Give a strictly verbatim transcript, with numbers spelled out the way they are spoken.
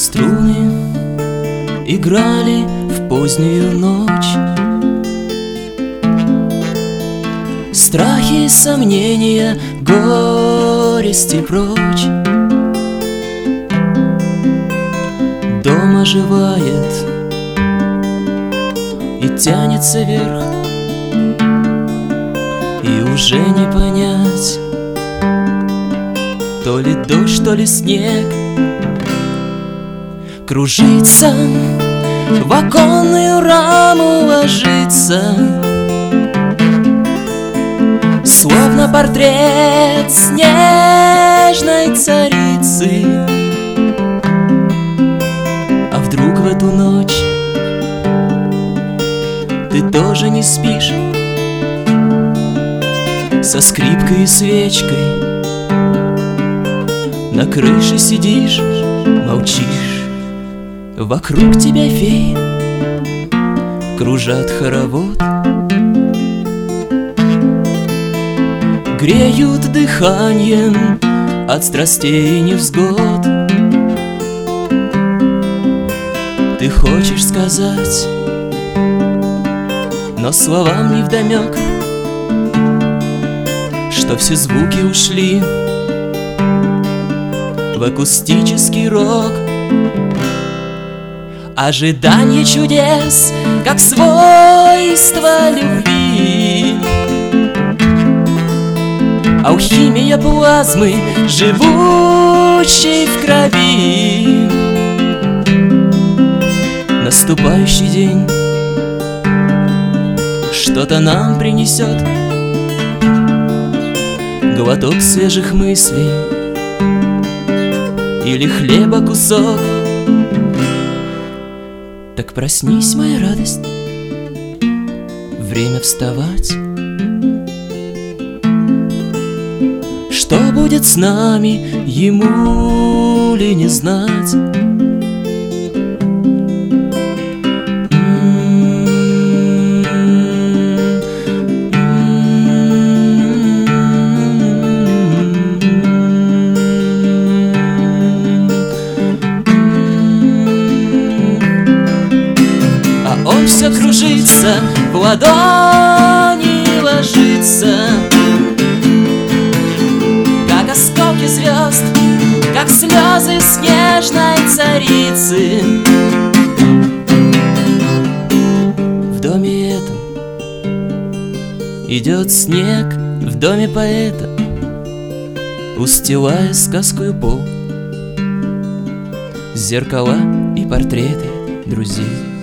Струны играли в позднюю ночь, страхи, сомнения, горести прочь. Дом оживает и тянется вверх, и уже не понять, то ли дождь, то ли снег. Кружится, в оконную раму ложится, словно портрет снежной царицы. А вдруг в эту ночь ты тоже не спишь, со скрипкой и свечкой на крыше сидишь, молчишь. Вокруг тебя феи кружат хоровод, греют дыханием от страстей и невзгод. Ты хочешь сказать, но словам невдомек, что все звуки ушли в акустический рок. Ожидание чудес, как свойство любви, алхимия плазмы, живущей в крови. Наступающий день что-то нам принесет, глоток свежих мыслей или хлеба кусок. Так проснись, моя радость, время вставать. Что будет с нами, ему ли не знать? Он все кружится, в ладони ложится, как осколки звезд, как слезы снежной царицы. В доме этом идет снег, в доме поэта, устилая сказкою пол, зеркала и портреты друзей.